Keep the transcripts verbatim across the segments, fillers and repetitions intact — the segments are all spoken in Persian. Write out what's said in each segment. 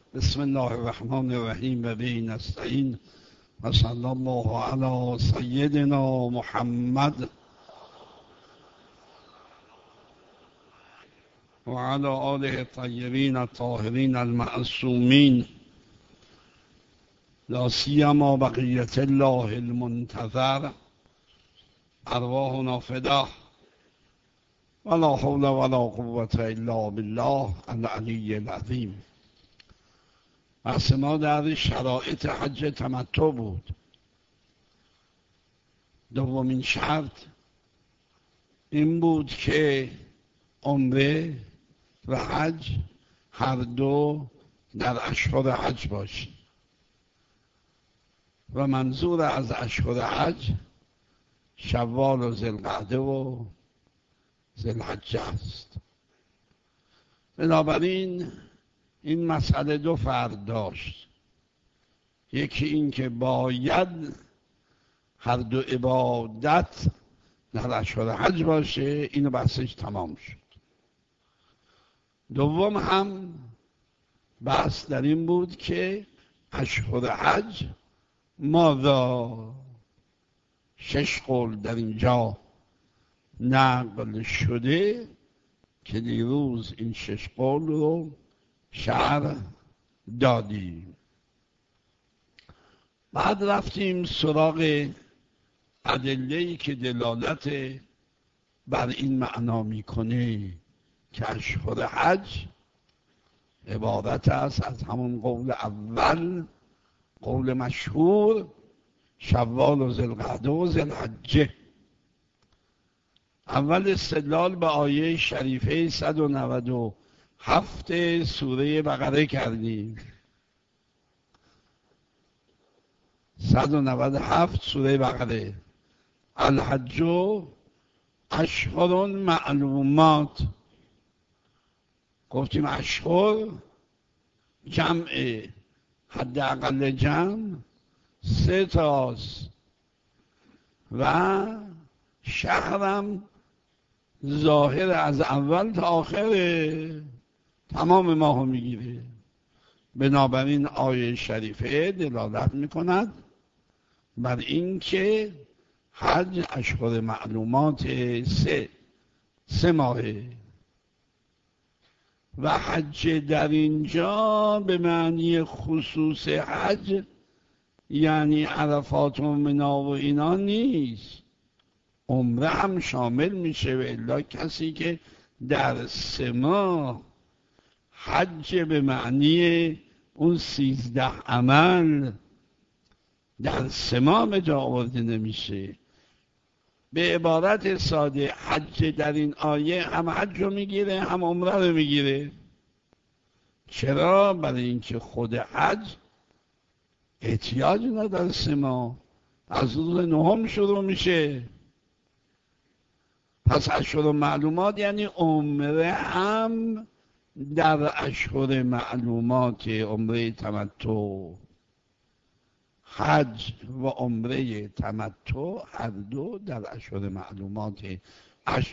بسم الله الرحمن الرحیم و به نستعین و صلی الله علی سیدنا محمد و علی آله الطیبین الطاهرین المعصومین لا سیما بقیة الله المنتظر ارواحنا فداه ولا حول ولا قوة الا بالله العلی العظیم. بحث ما در شرایط حج تمتع بود. دومین شرط این بود که عمره و حج هر دو در اشهر حج باشد و منظور از اشهر حج شوال و ذوالقعده و ذوالحجه است. بنابراین این مسئله دو فرد داشت. یکی این که باید هر دو عبادت در اشهر حج باشه، اینو بحثش تمام شد. دوم هم بحث در این بود که اشهر حج ماذا، شش قول در اینجا نقل شده که دیروز این شش قول رو شعر دادیم. بعد رفتیم سراغ ادله‌ای که دلالت بر این معنا میکنه که اشهر حج عبارت است از همون قول اول، قول مشهور شوال و ذوالقعده و ذوالحجه. اول استدلال به آیه شریفه صد و نود و هفت سوره بقره کردیم. صد و نود و هفت سوره بقره. الحج اشهر معلومات. گفتیم اشهر جمع، حداقل جمع سه تاست و شهرم ظاهر از اول تا آخر تمام ماهو میگیره. بنابراین آیه شریفه دلالت میکند بر این که حج اشهر معلومات سه سه ماهه و حج در اینجا به معنی خصوص حج یعنی عرفات و منا و اینا نیست، عمره هم شامل میشه. و الا کسی که در سه ماه حج به معنی اون سیزده عمل در سه ماه به جا آورده نمیشه. به عبارت ساده حج در این آیه هم حج رو میگیره هم عمره رو میگیره. چرا؟ برای اینکه خود حج احتیاج نداره سه ماه، از روز نهم شروع میشه. پس اشهر معلومات یعنی عمره هم در اشهر معلومات، عمره تمتع. حج و عمره تمتع هر دو در اشهر معلومات. اش...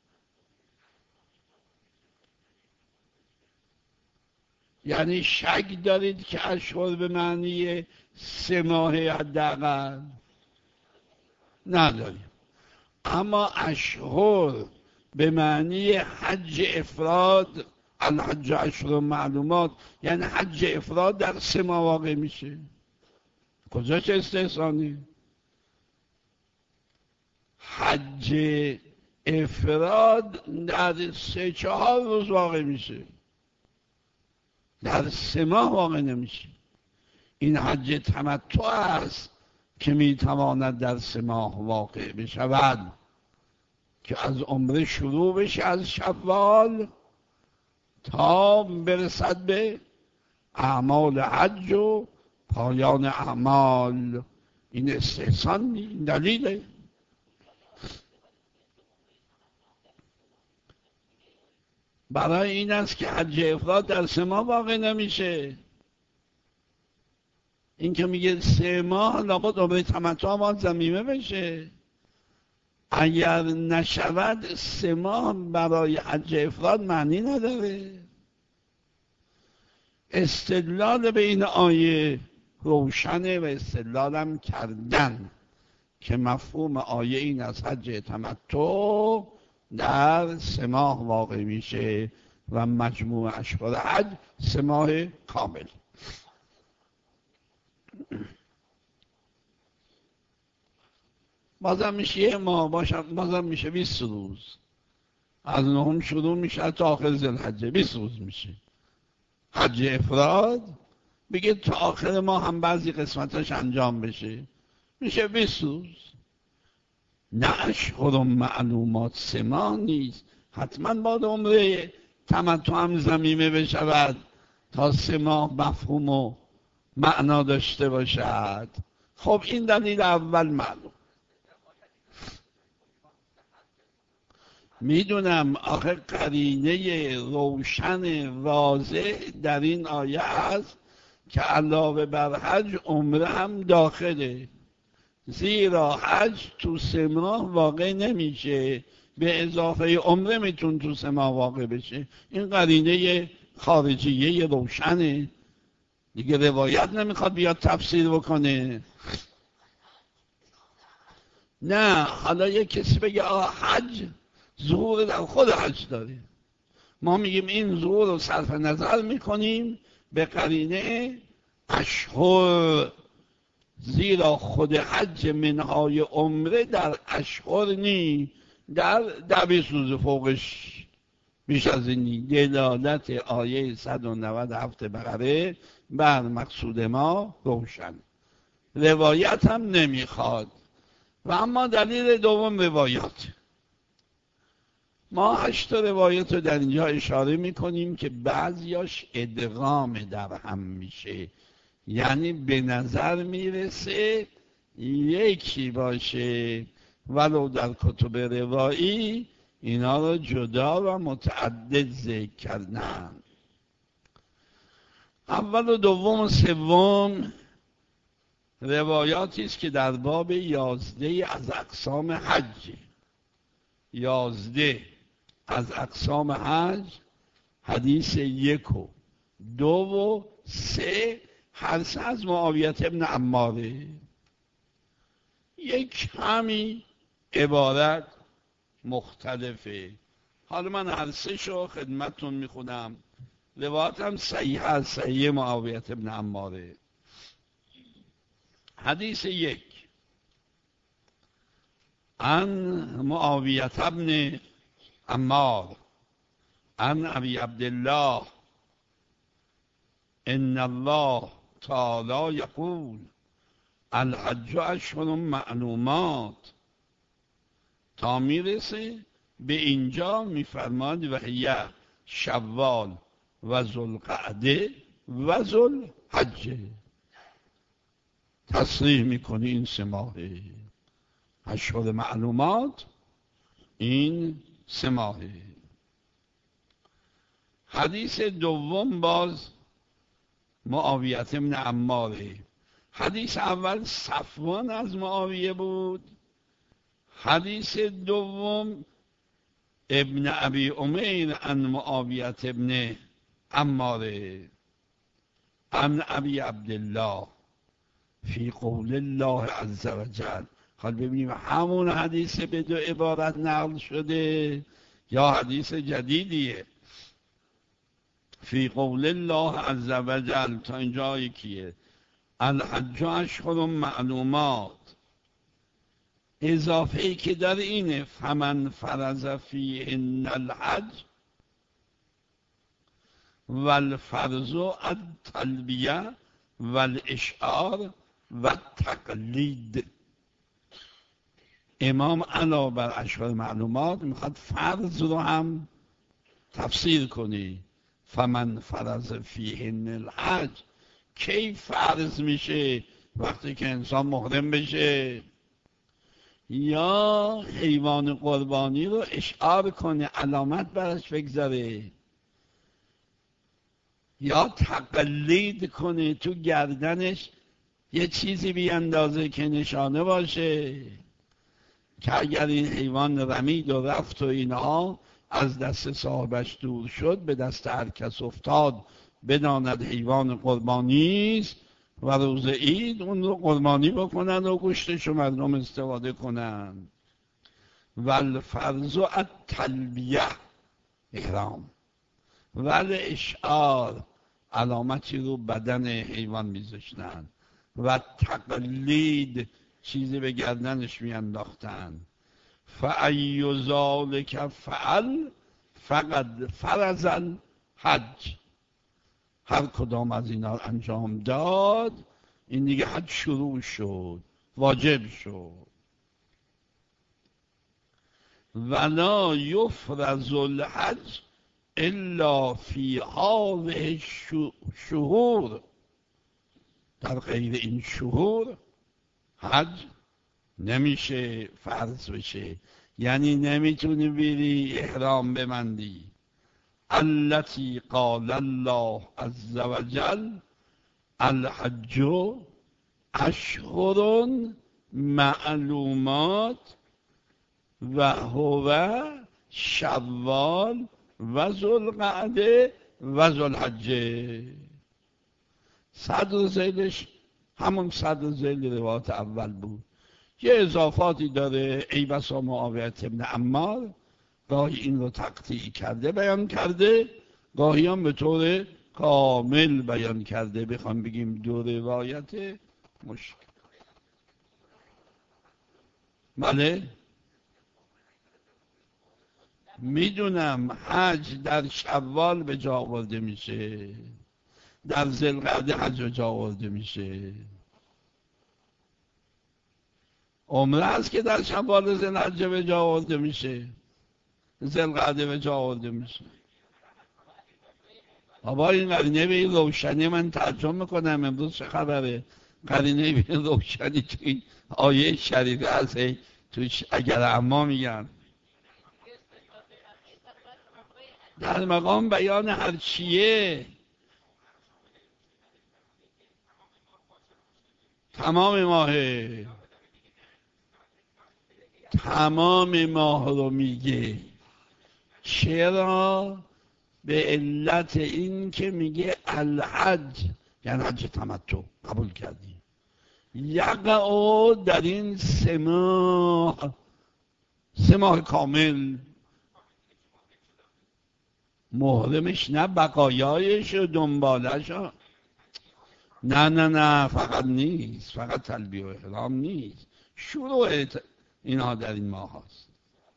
یعنی شک دارید که اشهر به معنی سه ماه حداقل؟ نداریم. اما اشهر به معنی حج افراد، الحج اشهر معلومات یعنی حج افراد در سه ماه واقع میشه. کجاش استحسانی؟ حج افراد در سه چهار روز واقع میشه، در سه ماه واقع نمیشه. این حج تمتع است که میتواند در سه ماه واقع بشود، که از عمره شروع بشه از شوال تا برسد به اعمال حج و پایان اعمال. این استحسان، این دلیله. برای این است که حج افراد در سه ماه واقع نمیشه. این که میگه سه ماه لابد عمره تمتع باید ضمیمه بشه. اگر نشود سه ماه برای حج افراد معنی نداره. استدلال به این آیه روشنه و استدلالم کردن که مفهوم آیه این از حج تمتع در سه ماه واقع میشه و مجموع اشهر حج سه ماه کامل. بازم میشه یه ماه باشم، بازم میشه بیست روز. از نهم شروع میشه تا آخر ذوالحجه بیست روز میشه. حج افراد بگه تا آخر ماه هم بعضی قسمتاش انجام بشه، میشه بیست روز. نه اشهر معلومات سه ماه نیست، حتما باید عمره تمتع هم ضمیمه بشود تا سه ماه مفهوم و معنا داشته باشد. خب این دلیل اول معلوم. میدونم آخه قرینه روشن واضح در این آیه هست که علاوه بر حج عمره هم داخله، زیرا حج تو سه ماه واقع نمیشه، به اضافه عمره میتون تو سه ماه واقع بشه. این قرینه خارجیه روشنه دیگه، روایت نمیخواد بیاد تفسیر بکنه. نه حالا یه کسی بگه آه حج ظهور در خود حج داره، ما میگیم این ظهور رو صرف نظر میکنیم به قرینه اشهر، زیرا خود حج منهای عمره در اشهر نی، در ده بیست روز فوقش بیش از اینی. دلالت آیه صد و نود و هفت بقره بر مقصود ما روشن، روایت هم نمیخواد. و اما دلیل دوم روایات، ما هشت روایت رو در اینجا اشاره میکنیم که بعضیاش ادغام در هم میشه، یعنی به نظر میرسه یکی باشه ولو در کتب روایی اینا رو جدا و متعدد ذکر کردن. اول و دوم و سوم روایاتی است که در باب یازده از اقسام حج، یازده از اقسام حج، حدیث یک و دو و سه هر سه از معاویه ابن عماره. یک کمی عبارت مختلفه. حالا من هر سه شو خدمتتون میخونم، روایت هم صحیح از صحیح معاویه ابن عماره. حدیث یک عن معاویه ابن عمار عن ابی عبدالله ان الله تعالی یقول الحج اشهر معلومات، تا میرسه به اینجا میفرماد و هی شوال و ذوالقعده و ذوالحجه. تصریح میکنه این سه ماهه اشهر معلومات، این سه ماهه. حدیث دوم باز معاویه ابن عماره. حدیث اول صفوان از معاویه بود، حدیث دوم ابن ابی امیر عن معاویه ابن عماره عن ابی عبدالله فی قول الله عز وجل. حال ببینیم همون حدیث به دو عبارت نقل شده یا حدیث جدیدیه. فی قول الله عز وجل تا اینجا یکیه، الحج اشهر معلومات. اضافه ای که در اینه فمن فرض فیهن الحج والفرض التلبیه والاشعار والتقلید. امام علاوه بر اشهر معلومات میخواد فرض رو هم تفسیر کنی. فمن فرض فیهن الحج، کی فرض میشه؟ وقتی که انسان محرم بشه، یا حیوان قربانی رو اشعار کنه، علامت برش بگذاره، یا تقلید کنه تو گردنش یه چیزی بیاندازه که نشانه باشه که اگر این حیوان رمید و رفت و اینها از دست صاحبش دور شد، به دست هر کس افتاد بداند حیوان قربانی است و روز عید اون رو قربانی بکنن و گوشتش رو مردم استفاده کنن. والفرض التلبیه احرام، ول اشعار علامتی رو بدن حیوان میذاشتن و تقلید چیزی به گردنش میانداختن. فای ذالک فعل فقد فرض الحج، هر کدام از اینا انجام داد این دیگه حج شروع شد، واجب شد. ولا یفرض الحج الا فی هذه الشهور، در غیر این شهور حج نمیشه فرض بشه، یعنی نمیتونی بری احرام بمندی. التي قال الله عز وجل الحج اشهر معلومات و هو شوال و ذوالقعده و ذوالحجه. صدر ذیلش همون صدر ذیل روایت اول بود، یه اضافاتی داره. ای بسا معاویه ابن عمار گاهی این رو تقطیع کرده بیان کرده، گاهی هم به طور کامل بیان کرده. بخوام بگیم دو روایت مشکل. بله میدونم حج در شوال به جا آورده میشه، در ذوالقعده حج به جا آورده میشه. عمره است که در شوال ذوالحجه به جا آورده میشه، ذوالقعده به جا آورده میشه. بابا این قرینه به این روشنی من ترجمه میکنم امروز چه خبره؟ قرینه به این روشنی تو این آیه شریفه هست توش اگر اما میگن در مقام بیان هر چیه تمام ماهه، تمام ماه رو میگه. چرا؟ به علت این که میگه الحج یعنی حج تمتع قبول کردی، یقع در این سه ماه، سه ماه کامل محرمش نه بقایایش و دنبالش. نه نه نه فقط نیست، فقط تلبیه و احرام نیست، شروع اینها در این ماه هست.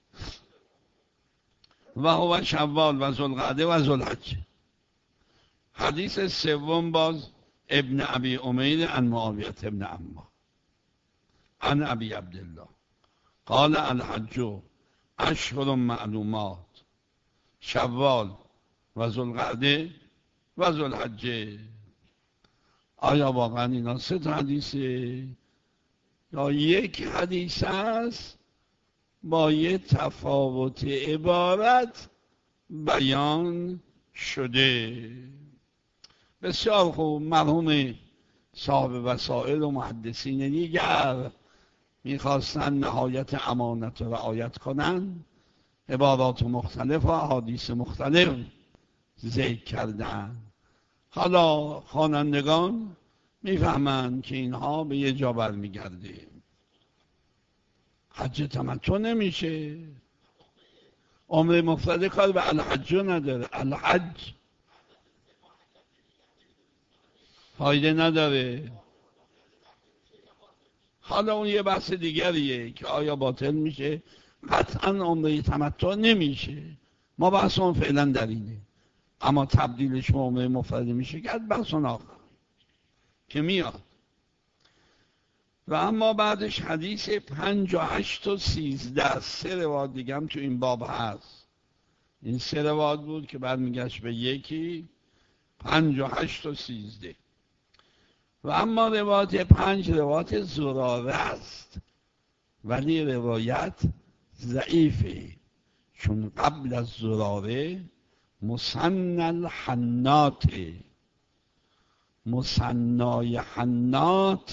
و هو شوال و ذوالقعده و ذوالحجه. حدیث سوم باز ابن ابی امیر عن معاویه ابن عمار عن ابی عبدالله قال الحج اشهر معلومات شوال و ذوالقعده و ذوالحجه. آیا واقعا اینا سه تا حدیثه یا یک حدیث است با یه تفاوت عبارت بیان شده؟ بسیار خوب. مرحوم صاحب وسائل و محدثین دیگر میخواستن نهایت امانت رو رعایت کنن، عبارات مختلف و احادیث مختلف ذکر کردن. حالا خوانندگان میفهمند که اینها به یه جا برمیگرده. حج تمتع نمیشه، عمره مفرد کار به الحج نداره، الحج فایده نداره. حالا اون یه بحث دیگریه که آیا باطل میشه. قطعا عمره تمتع نمیشه، ما بحث اون فعلا در اینه. اما تبدیلش به عمره مفرد میشه که بحث اون آخر که میاد. و اما بعدش حدیث پنج و هشت و سیزده، سه روایت دیگه هم تو این باب هست. این سه روایت بود که برمیگشت به یکی، پنج و هشت و سیزده. و اما روایت پنج روایت زراره است، ولی روایت ضعیفه، چون قبل از زراره مثنی الحنات، مثنای حنات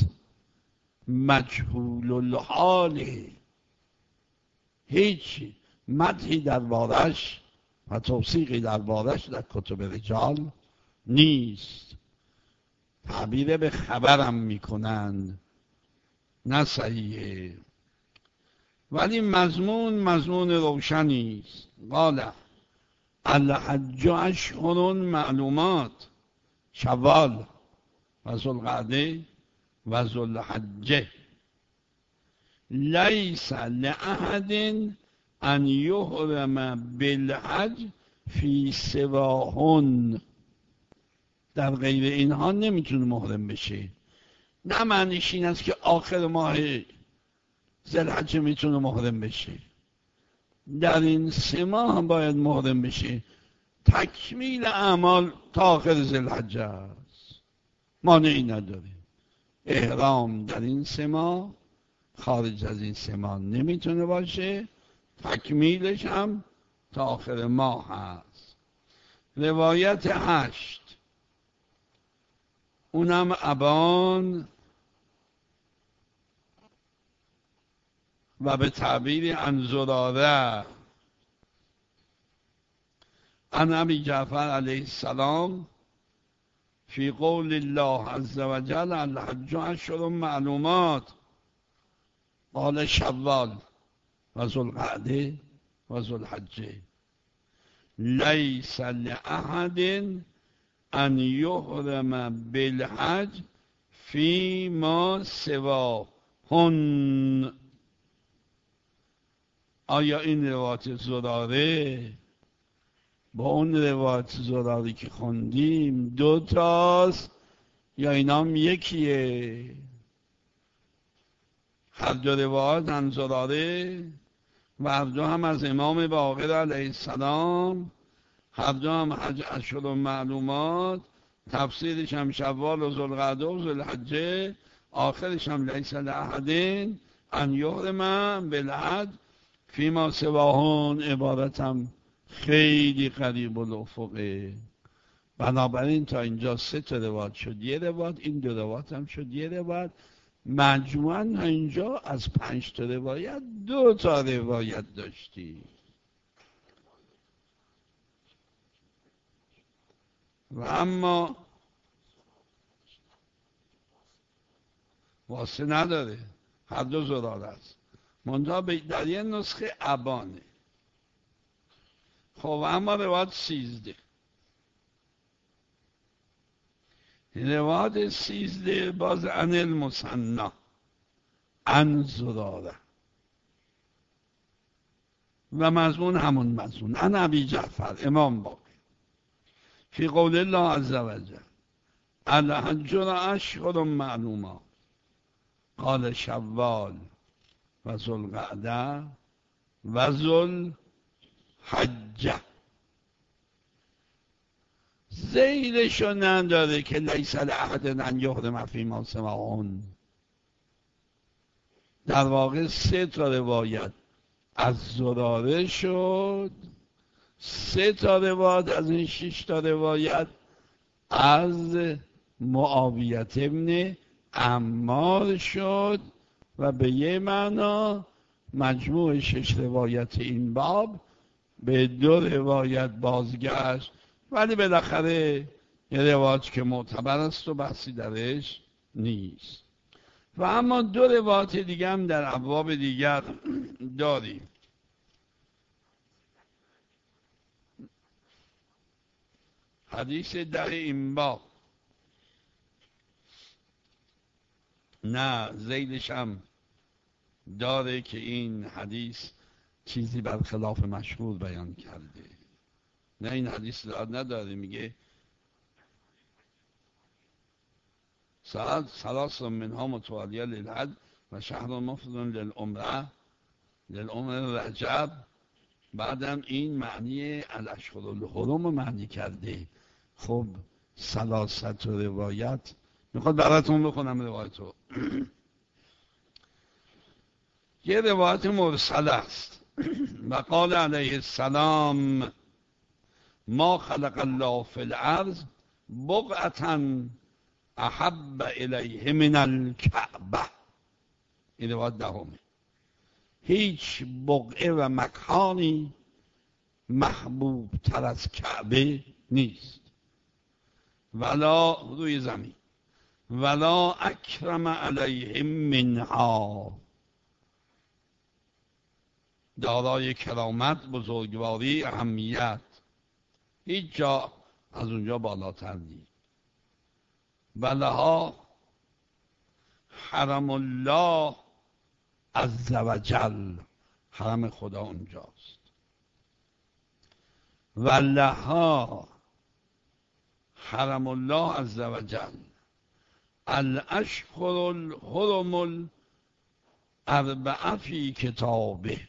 مجهول الحال، هیچ مدحی در بارش و توصیقی در بارش در کتب رجال نیست. تعبیر به خبرم میکنند، نه صحیحه. ولی مضمون مضمون روشنی است. قال الحج اشهر معلومات، شوال و ذوالقعده و ذوالحجه، لیس لأحد ان یحرم بالحج فی سواهن. در غیر اینها نمیتونه محرم بشه. نه معنیش این است که آخر ماه ذوالحجه میتونه محرم بشه. در این سه ماه هم باید محرم بشه. تکمیل اعمال تا آخر ذوالحجه است، مانعی نداره. احرام در این سه ماه، خارج از این سه ماه نمیتونه باشه. تکمیلش هم تا آخر ماه هست. روایت هشت، اونم ابان و به تعبیر عن زراره عن ابی جعفر علیه السلام فی قول الله عز وجل الحج اشهر معلومات، قال شوال و ذوالقعده و ذوالحجه، لیس لأحد ان یحرم بالحج فی ما سواهن. آیا این روایت زراره با اون روایت زراری که خوندیم دو تاست یا اینام یکیه؟ هر دو روایت عن زراره و هر دو هم از امام باقر علیه السلام، هر دو هم حج اشهر معلومات، تفسیرش هم شوال و ذوالقعده و ذوالحجه، آخرش هم لیس لأحد ان یحرم بالحج فیما سواهن. عبارتم خیلی قریب الافقه. بنابراین تا اینجا سه تا روایت شد یه روایت، این دو روایت هم شد یه روایت. مجموعاً تا اینجا از پنج تا روایت دو تا روایت داشتی. و اما واسه نداره، هر دو زراره است، منتها در یه نسخه ابانه. خب اما روایت سیزده، روایت سیزده باز عن المثنی عن زراره و مضمون همون مضمون عن ابی جعفر امام باقر فی قول الله عز وجل الحج اشهر معلومات، قال شوال و ذوالقعده و ذوالحجه. زیرشو نداره که لیس لأحد ان یحرم فیما سواهن. در واقع سه تا روایت از زراره شد، سه تا روایت از این شش تا روایت از معاویه ابن عمار شد و به یه معنا مجموع شش روایت این باب به دو روایت بازگشت. ولی بالاخره یه روایت که معتبر است و بحثی درش نیست. و اما دو روایت دیگه هم در ابواب دیگر داریم. حدیث در این باب نه زیدش هم داره که این حدیث چیزی برخلاف مشهور بیان کرده. نه این حدیث نداره، میگه ثلاث منها متوالیه للحج و شهر مفرد للعمره للعمره رجب. بعدم این معنی الاشهر الحرم معنی کرده. خب ثلاثت و روایت میخواد براتون بخونم روایتو. یه روایت مرسل است و قال علیه السلام ما خلق الله فی الارض بقعة احب الیه من الکعبه. این روایت دهمه. هیچ بقعه و مکانی محبوب تر از کعبه نیست. ولا روی زمین ولا اکرم علیهم منها، دارای کرامت، بزرگواری، اهمیت، هیچ جا از اونجا بالاتر نیست. ولها حرم الله عز وجل، حرم خدا اونجاست. ولها حرم الله عز وجل الاشهر الحرم الاربعه فی کتابه،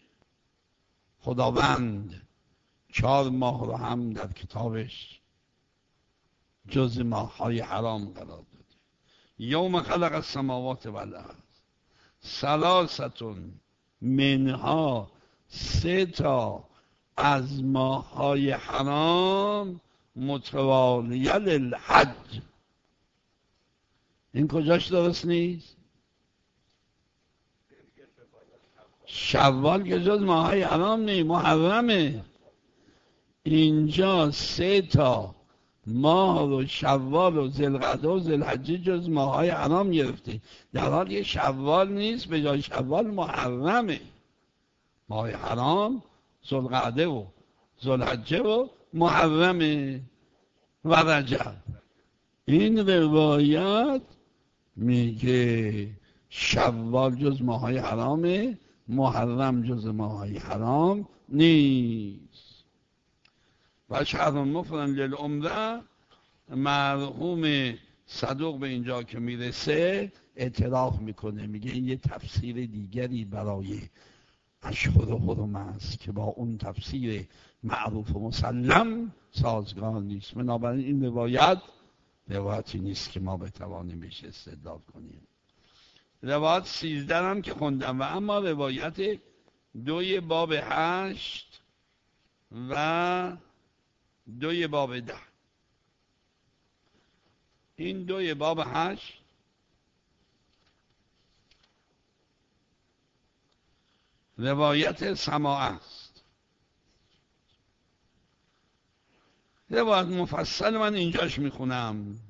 خداوند چهار ماه رو هم در کتابش جز ماه‌های حرام قرار داده. یوم خلق السماوات والارض ثلاثه منها، سه تا از ماه‌های حرام متوالیه للحج. این کجاش درست نیست؟ شوال که جز ماه‌های حرام نیست، محرمه. اینجا سه تا ماه رو، شوال و ذوالقعده و ذوالحجه، جز ماه‌های حرام گرفته، در حال یه شوال نیست، به جای شوال محرمه. ماه حرام ذوالقعده و ذوالحجه و محرمه و رجب. این روایت میگه شوال جز ماه‌های حرامه، محرم جز ماه‌های حرام نیست. و شهر مفرن للعمره، مرحوم صدوق به اینجا که میرسه اعتراف میکنه، میگه این یه تفسیر دیگری برای اشهر حرم است که با اون تفسیر معروف و مسلم سازگار نیست. بنابراین این روایت روایتی نیست که ما بتوانیم بهش استدلال کنیم. روایت سیزده هم که خوندم، و اما روایت دوی باب هشت و دوی باب ده، این دوی باب هشت روایت سماع است. روایت مفصل من اینجاش میخونم.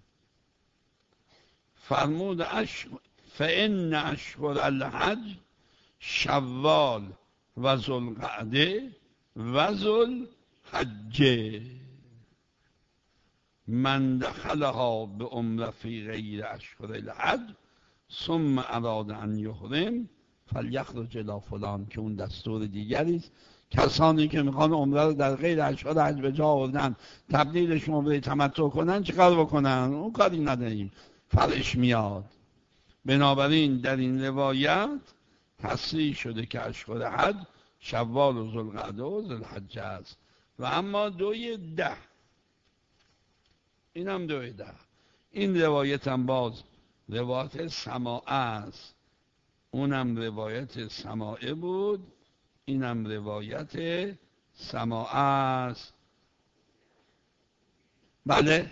فرمود اشهر فان اشهر الحج شوال و ذوالقعده و ذوالحجه، من دخلها به عمره فی غیر اشهر الحج ثم اراد ان یحرم فلیخرج الی فلان، که اون دستور دیگری است. کسانی که میخوان عمره رو در غیر اشهر حج به جا آوردن، تبدیلش عمره تمتع کنن، چیکار بکنن؟ اون کاری نداریم، فرش میاد. بنابراین در این روایت تصریح شده که اشهر حج شوال و ذوالقعده و ذوالحجه است. و اما دوی ده، این هم دوی ده، این روایت هم باز روایت سماعه است. اونم روایت سماعه بود، اینم روایت سماعه است. بله،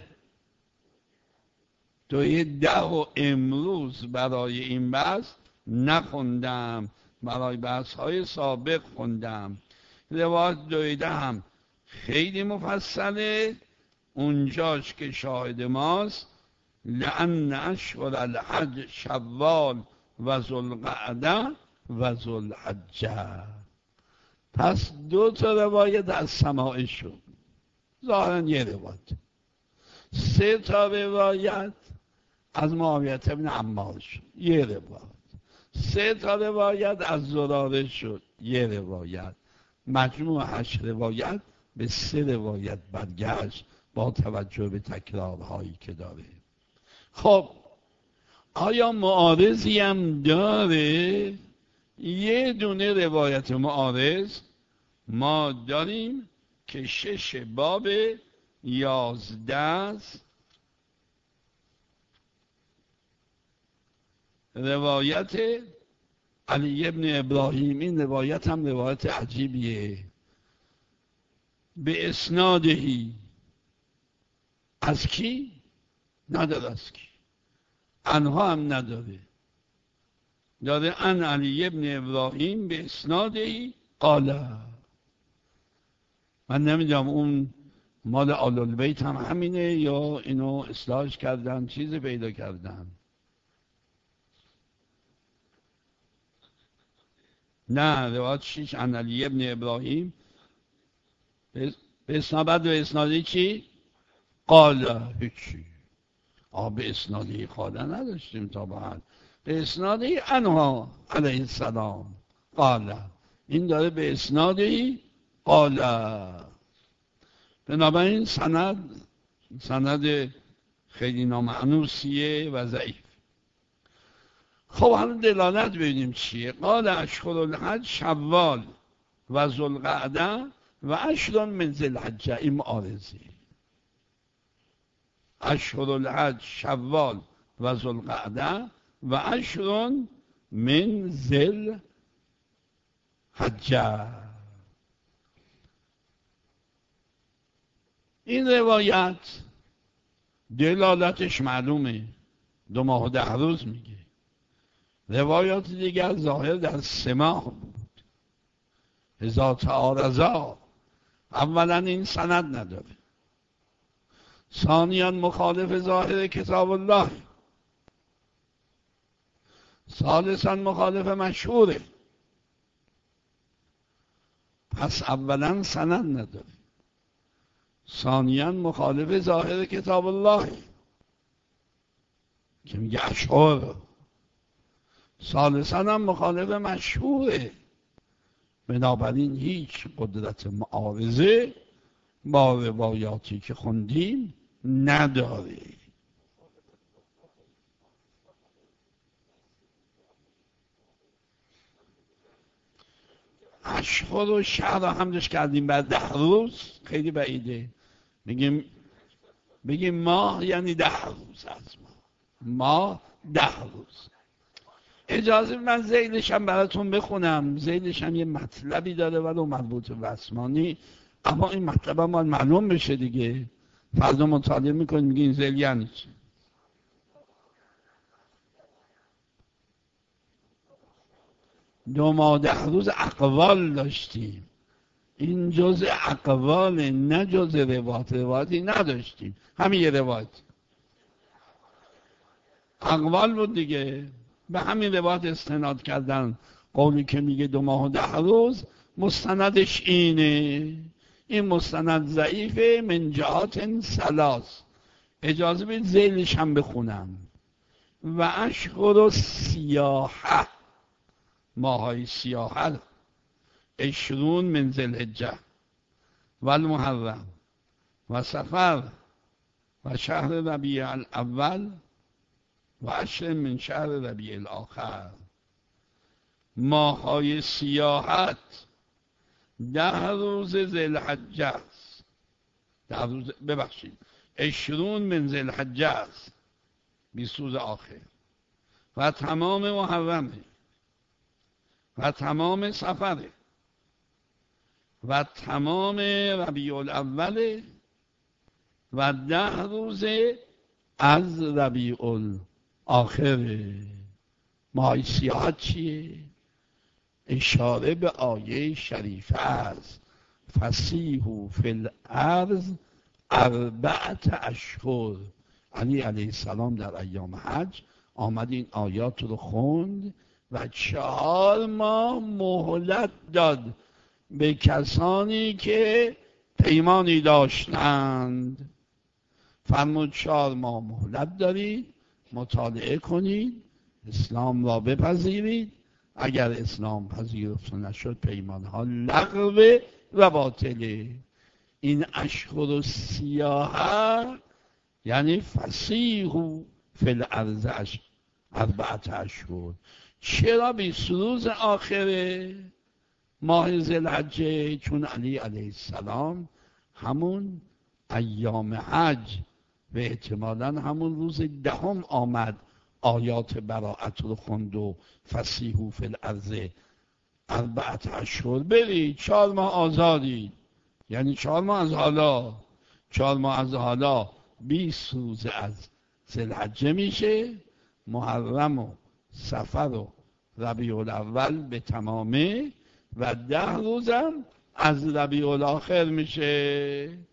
دوی ده و امروز برای این بحث نخوندم، برای بحث های سابق خوندم. روایت دوی ده هم خیلی مفصله، اونجاش که شاهد ماست لأن اشهر الحج شوال و ذوالقعده و ذوالحجه. پس دو تا روایت از سماع شد، ظاهرا یه روایت. سه تا روایت از معاویه بن عمار شد، یه روایت. سه تا روایت از زراره شد، یه روایت. مجموع هشت روایت به سه روایت برگشت با توجه به تکرارهایی که داره. خب آیا معارضی هم داره؟ یه دونه روایت معارض ما داریم که شش باب یازده است. روایت علی ابن ابراهیم. این روایت هم روایت عجیبیه، به اسنادهی. از کی؟ نداره از کی، انها هم نداره، داره ان علی ابن ابراهیم به اسنادهی قاله. من نمیدونم اون مال آل البیت هم همینه یا اینو اصلاحش کردن چیزی پیدا کردن؟ نه، روایت شیش عن علی ابن ابراهیم به اسناد به اسنادی چی؟ قال هیچی. آه به اسنادی قال نداشتیم تا بعد، به اسنادی انها علیه السلام قال، این داره به اسنادی قال. بنابراین سند سند خیلی نامعنوسیه و ضعیف. خب حالا دلالت ببینیم چیه. قال اشهر الحج شوال و ذوالقعده و اشهر من ذوالحجه، این معارضی. اشهر الحج شوال و ذوالقعده و اشهر من ذوالحجه. این روایت دلالتش معلومه، دو ماه و ده روز میگه. روایات دیگر ظاهر در سه ماه بود. اذا تعارضا، اولا این سند نداره، ثانیاً مخالف ظاهر کتاب الله، ثالثاً مخالف مشهوره. پس اولا سند نداره، ثانیاً مخالف ظاهر کتاب الله که میگه اشهر، ثالثاً هم مخالف مشهوره. بنابراین هیچ قدرت معارضه با روایاتی که خوندیم نداره. اشهر و شهر رو همدش کردیم بعد ده روز خیلی بعیده. بگیم بگیم ماه یعنی ده روز، از ماه ماه ده روز. اجازه من ذیلش هم براتون بخونم. ذیلش هم یه مطلبی داره ولو مربوط به اسمانی، اما این مطلب هم باید معلوم بشه دیگه. فردا مطالعه میکنید میگه این ذیل یعنی چی. دو ماه ده روز اقوال داشتیم، این جزء اقوال نه جزء روایت. روایتی نداشتیم، همین یه روایت اقوال بود دیگه. به همین روایت استناد کردن. قولی که میگه دو ماه و ده روز مستندش اینه. این مستند ضعیفه من جهات ثلاث. اجازه بدید ذیلش هم بخونم. و اشهر سیاحه، ماهای سیاحه، عشرون من ذوالحجه و المحرم و صفر و شهر ربیع الاول و عشر من شهر ربیع الاخر. ماهای سیاحت ده روز ذوالحجه است، ده روز ببخشید عشرون من ذوالحجه است، بیست روز آخر، و تمام محرمه و تمام صفره و تمام ربیع الاول و ده روز از ربیع الاخر. ماه سیاحت چیه؟ اشاره به آیه شریفه است. فسیحوا فی الارض اربعة اشهر. علی علیه السلام در ایام حج آمد این آیات رو خوند و چهار ماه مهلت داد به کسانی که پیمانی داشتند. فرمود چهار ماه مهلت دارید، مطالعه کنید، اسلام را بپذیرید. اگر اسلام پذیرفته نشد پیمانها لغو و باطله. این اشهر سیاحه یعنی فسیحوا فی الارض اربعة اشهر. چرا بیست روز آخره ماه ذوالحجه؟ چون علی علیه السلام همون ایام حج و احتمالاً همون روز دهم آمد آیات براءت رو خوند و فسیحوا فی الارض اربعة اشهر. برید چهار ماه آزادید، یعنی چهار ماه از حالا. چهار ماه از حالا بیست روز از ذوالحجه میشه، محرم و صفر و ربیع الاول به تمامه و ده روزم از ربیع الاخر میشه.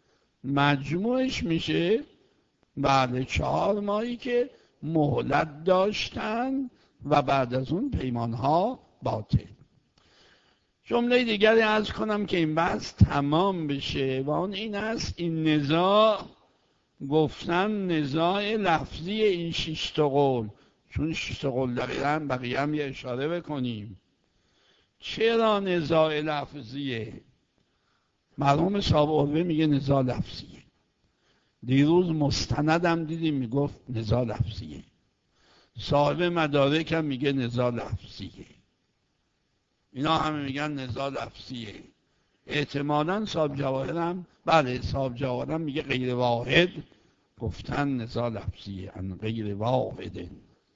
مجموعش میشه بعد چهار ماهی که مهلت داشتن و بعد از اون پیمانها باطل. جمله دیگری عرض کنم که این بحث تمام بشه و اون این است این نزاع گفتن نزاع لفظی این شش تا قول، چون شش تا قول دقیقاً بقیه هم یه اشاره بکنیم. چرا نزاع لفظیه؟ مرحوم صاحب عروه میگه نزاع لفظیه. دیروز مستندم دیدیم میگفت نزاع لفظیه. صاحب مدارک هم میگه نزاع لفظیه. اینا همه میگن نزاع لفظیه. احتمالاً صاحب جواهر هم بله صاحب جواهر هم میگه غیر واحد گفتن نزاع لفظیه ان غیر واحده.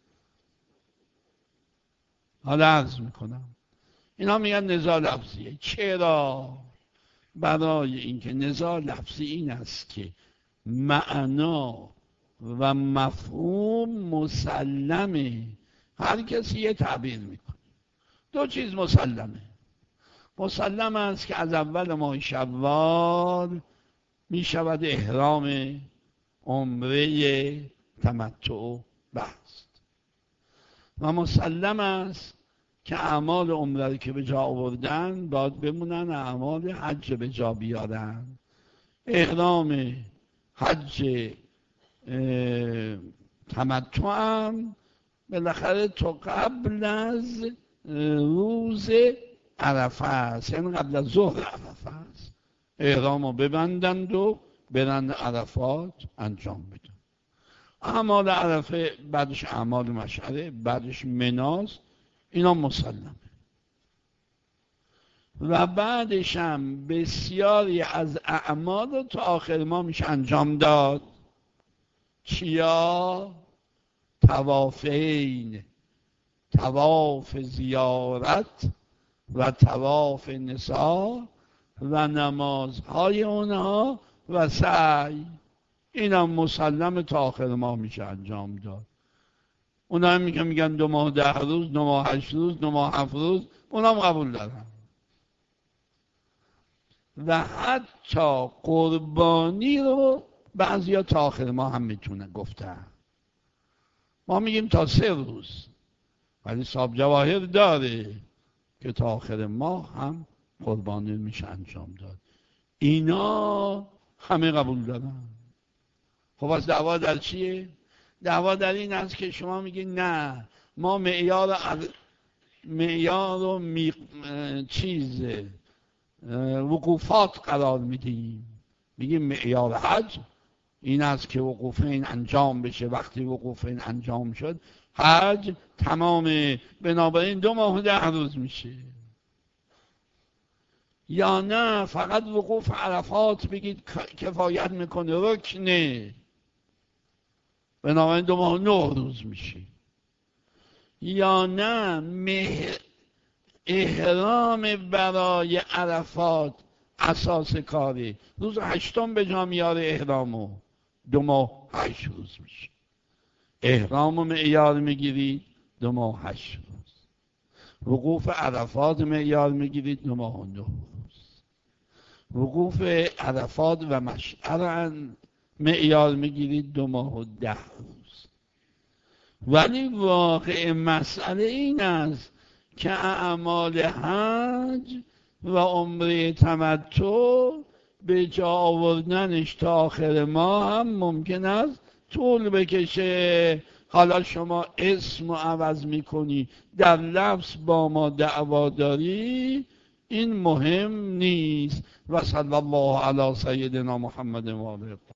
حالا عرض میکنم اینا میگن نزاع لفظیه. چرا؟ برای اینکه نزاع لفظی این است که معنا و مفهوم مسلمه، هر کسی یه تعبیر میکنه. دو چیز مسلمه. مسلم است که از اول ماه شوال می شود احرام عمره تمتع بست و مسلم است که اعمال عمره که به جا آوردن باید بمونن اعمال حج به جا بیارن. احرام حج تمتع هم بالاخره تو قبل از روز عرفه است، یعنی قبل از ظهر عرفه است. احرام رو ببندند و برند عرفات انجام بدن. اعمال عرفه بعدش اعمال مشعره، بعدش مناست. اینا مسلمه. و بعدش هم بسیاری از اعمال رو تا آخر ما میشه انجام داد. چیا؟ طوافین، طواف زیارت و طواف نساء و نمازهای اونها و سعی. اینا مسلم تا آخر ماه میشه انجام داد. اونا هم میگن میگن دو ماه ده روز، دو ماه هشت روز، دو ماه هفت روز، اونا هم قبول دارن. و حتی قربانی رو بعضیا تا آخر ماه هم میتونه گفتن. ما میگیم تا سه روز، ولی صاحب جواهر داره که تا آخر ماه هم قربانی میشه انجام داد. اینا همه قبول دارن. خب از دعوا در چیه؟ دعوا در این است که شما میگید نه ما معیار معیار و می... چیز وقوفات قرار میدیم. میگیم معیار حج این است که وقوفین انجام بشه. وقتی وقوفین انجام شد حج تمامه، بنابراین دو ماه و ده روز میشه. یا نه فقط وقوف عرفات بگید کفایت میکنه، رکنه، بنابراین دو ماه و نه روز میشه. یا نه مهر احرام برای عرفات اساس کاری، روز هشتم به جا میاره احرامو، دو ماه هشت روز میشه. احرامو معیار میگیرید دو ماه هشت روز. وقوف عرفات معیار میگیرید دو ماه و نه روز. وقوف عرفات و مشعر معیار میگیرید دو ماه و ده روز. ولی واقع مسئله این است که اعمال حج و عمره تمتع به جا آوردنش تا آخر ماه هم ممکن است طول بکشه. حالا شما اسم رو عوض میکنی، در لفظ با ما دعوا داری، این مهم نیست. و صلی الله علی سیدنا محمد و آله